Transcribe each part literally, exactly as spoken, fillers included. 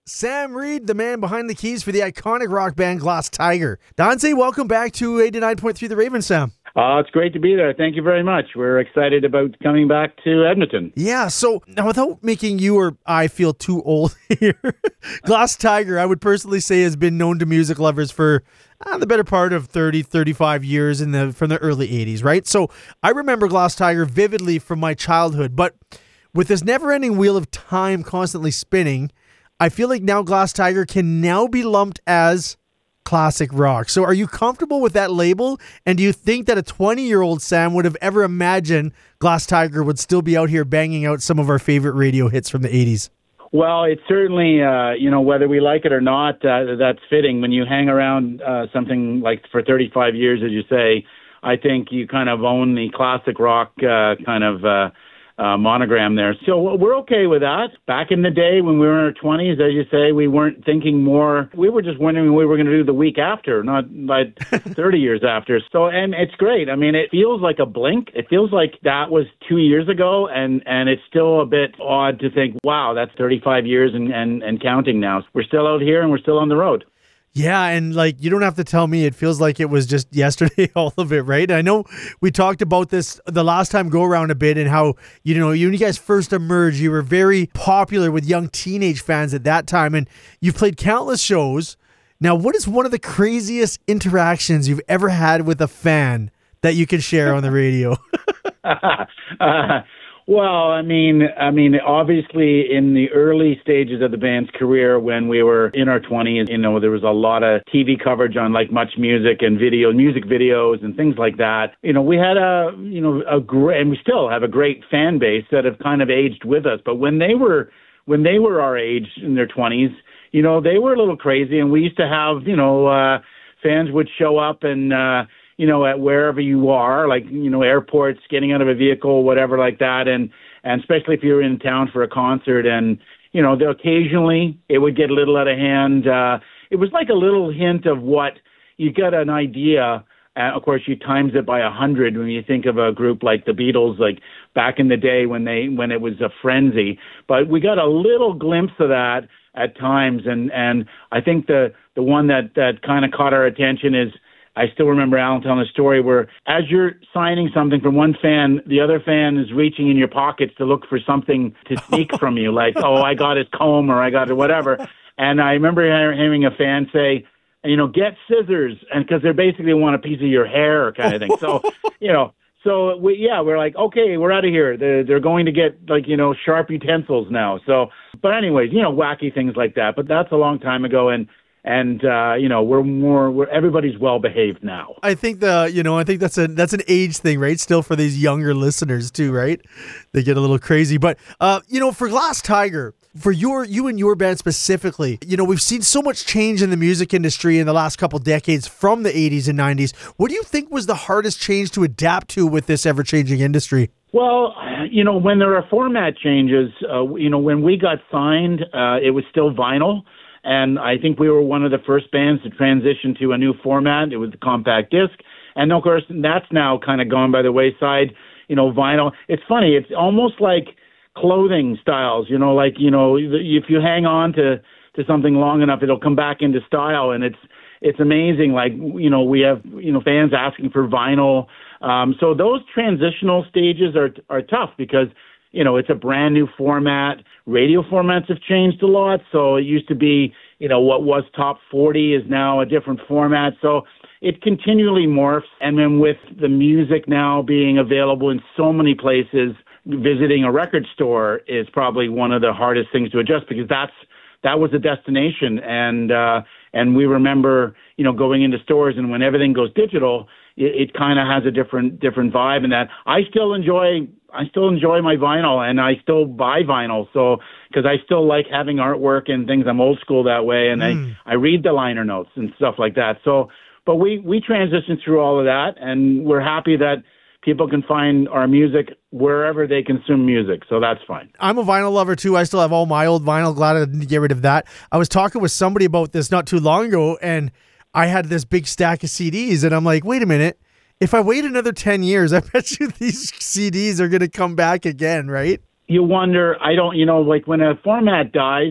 Sam Reed, the man behind the keys for the iconic rock band Glass Tiger. Dante, welcome back to eighty-nine point three The Raven, Sam. Uh, it's great to be there. Thank you very much. We're excited about coming back to Edmonton. Yeah, so now without making you or I feel too old here, Glass Tiger, I would personally say, has been known to music lovers for uh, the better part of thirty, thirty-five years in the from the early eighties, right? So I remember Glass Tiger vividly from my childhood, but with this never-ending wheel of time constantly spinning, I feel like now Glass Tiger can now be lumped as classic rock. So are you comfortable with that label? And do you think that a twenty-year-old Sam would have ever imagined Glass Tiger would still be out here banging out some of our favorite radio hits from the eighties? Well, it's certainly, uh, you know, whether we like it or not, uh, that's fitting. When you hang around uh, something like for thirty-five years, as you say, I think you kind of own the classic rock uh, kind of uh Uh, monogram there. So we're okay with that. Back in the day when we were in our twenties, as you say, we weren't thinking more. We were just wondering what we were going to do the week after, not like thirty years after. So, and it's great. I mean, it feels like a blink. It feels like that was two years ago, and, and it's still a bit odd to think, wow, that's thirty-five years and, and, and counting now. We're still out here and we're still on the road. Yeah, and like you don't have to tell me, it feels like it was just yesterday, all of it, right? I know we talked about this the last time go around a bit and how, you know, when you guys first emerged, you were very popular with young teenage fans at that time, and you've played countless shows. Now, what is one of the craziest interactions you've ever had with a fan that you can share on the radio? uh, Well, I mean, I mean, obviously, in the early stages of the band's career, when we were in our twenties, you know, there was a lot of T V coverage on like Much Music and video, music videos and things like that. You know, we had a, you know, a great, and we still have a great fan base that have kind of aged with us. But when they were, when they were our age in their twenties, you know, they were a little crazy, and we used to have, you know, uh, fans would show up and. Uh, you know, at wherever you are, like, you know, airports, getting out of a vehicle, whatever like that. And, and especially if you're in town for a concert and, you know, occasionally it would get a little out of hand. Uh, it was like a little hint of what you got an idea. Uh, of course, you times it by a hundred when you think of a group like the Beatles, like back in the day when they, when it was a frenzy, but we got a little glimpse of that at times. And, and I think the, the one that, that kind of caught our attention is, I still remember Alan telling a story where as you're signing something from one fan, the other fan is reaching in your pockets to look for something to sneak from you, like, oh, I got his comb or I got it, whatever. And I remember hearing a fan say, you know, get scissors, and because they basically want a piece of your hair kind of thing. So, you know, so we, yeah, we're like, okay, we're out of here. They're, they're going to get like, you know, sharp utensils now. So, but anyways, you know, wacky things like that. But that's a long time ago. And, And, uh, you know, we're more, we're, everybody's well behaved now. I think the, you know, I think that's a, that's an age thing, right? Still for these younger listeners too, right? They get a little crazy, but, uh, you know, for Glass Tiger, for your, you and your band specifically, you know, we've seen so much change in the music industry in the last couple decades from the eighties and nineties. What do you think was the hardest change to adapt to with this ever changing industry? Well, you know, when there are format changes, uh, you know, when we got signed, uh, it was still vinyl. And I think we were one of the first bands to transition to a new format. It was the compact disc. And of course, that's now kind of gone by the wayside, you know, vinyl. It's funny. It's almost like clothing styles, you know, like, you know, if you hang on to, to something long enough, it'll come back into style. And it's, it's amazing. Like, you know, we have, you know, fans asking for vinyl. Um, so those transitional stages are, are tough because, you know, it's a brand new format. Radio formats have changed a lot. So it used to be, you know, what was top forty is now a different format. So it continually morphs. And then with the music now being available in so many places, visiting a record store is probably one of the hardest things to adjust because that's, that was a destination. And, uh, and we remember, you know, going into stores and when everything goes digital, it, it kind of has a different, different vibe in that. I still enjoy I still enjoy my vinyl and I still buy vinyl. So, cause I still like having artwork and things. I'm old school that way. And mm. I, I read the liner notes and stuff like that. So, but we, we transitioned through all of that and we're happy that people can find our music wherever they consume music. So that's fine. I'm a vinyl lover too. I still have all my old vinyl. Glad I didn't get rid of that. I was talking with somebody about this not too long ago and I had this big stack of C Ds and I'm like, wait a minute. If I wait another ten years, I bet you these C Ds are going to come back again, right? You wonder, I don't, you know, like when a format dies,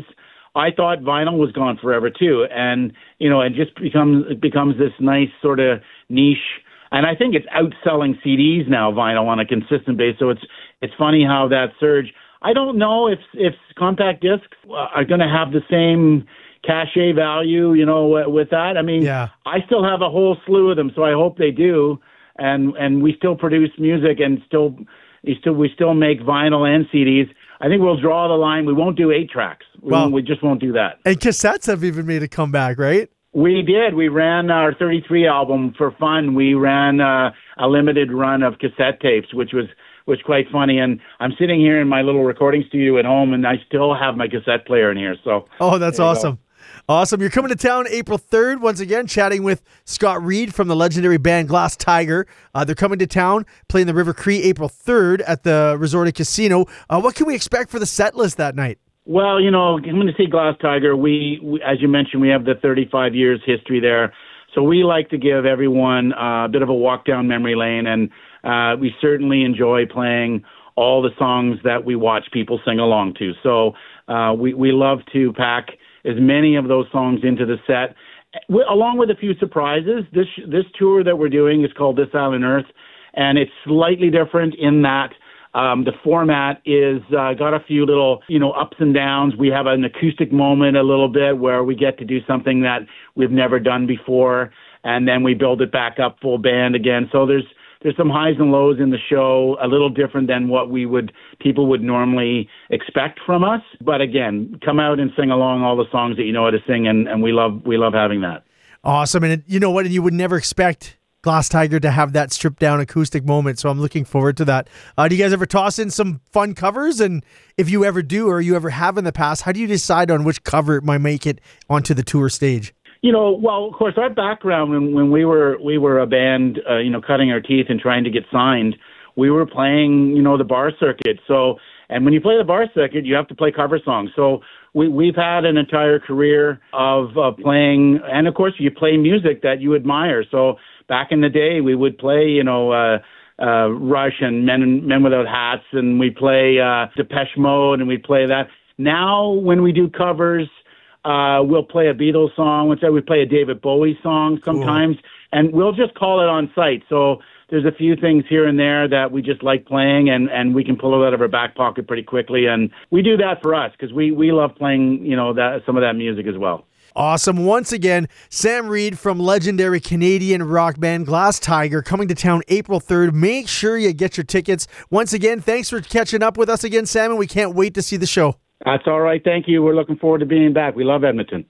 I thought vinyl was gone forever too, and you know, it just becomes it becomes this nice sort of niche. And I think it's outselling C Ds now, vinyl, on a consistent basis. So it's it's funny how that surge. I don't know if if compact discs are going to have the same cachet value, you know, with that. I mean, yeah. I still have a whole slew of them, so I hope they do. And and we still produce music, and still, we still we still make vinyl and C Ds. I think we'll draw the line. We won't do eight tracks. We, well, won't, we just won't do that. And cassettes have even made a comeback, right? We did. We ran our thirty-three album for fun. We ran uh, a limited run of cassette tapes, which was which quite funny. And I'm sitting here in my little recording studio at home, and I still have my cassette player in here. So oh, that's awesome. Go. Awesome. You're coming to town April third, once again, chatting with Scott Reed from the legendary band Glass Tiger. Uh, they're coming to town, playing the River Cree April third at the Resorted Casino. Uh, what can we expect for the set list that night? Well, you know, I'm going to see Glass Tiger. We, we, as you mentioned, we have the thirty-five years history there. So we like to give everyone uh, a bit of a walk down memory lane, and uh, we certainly enjoy playing all the songs that we watch people sing along to. So uh, we, we love to pack as many of those songs into the set, along with a few surprises. This this tour that we're doing is called This Island Earth, and it's slightly different in that um, the format is uh, got a few little, you know, ups and downs. We have an acoustic moment a little bit where we get to do something that we've never done before, and then we build it back up full band again. So there's There's some highs and lows in the show, a little different than what we would people would normally expect from us. But again, come out and sing along all the songs that you know how to sing, and, and we love we love having that. Awesome. And it, you know what? You would never expect Glass Tiger to have that stripped down acoustic moment, so I'm looking forward to that. Uh, do you guys ever toss in some fun covers? And if you ever do, or you ever have in the past, how do you decide on which cover might make it onto the tour stage? You know, well, of course, our background when, when we were we were a band, uh, you know, cutting our teeth and trying to get signed, we were playing, you know, the bar circuit. So, and when you play the bar circuit, you have to play cover songs. So we we've had an entire career of uh, playing, and of course, you play music that you admire. So back in the day, we would play, you know, uh, uh, Rush and Men Men Without Hats, and we play uh, Depeche Mode, and we play that. Now, when we do covers, Uh, we'll play a Beatles song. Once we play a David Bowie song sometimes, cool. And we'll just call it on site. So there's a few things here and there that we just like playing, and, and we can pull it out of our back pocket pretty quickly. And we do that for us because we, we love playing, you know, that some of that music as well. Awesome. Once again, Sam Reed from legendary Canadian rock band Glass Tiger coming to town April third. Make sure you get your tickets. Once again, thanks for catching up with us again, Sam, and we can't wait to see the show. That's all right. Thank you. We're looking forward to being back. We love Edmonton.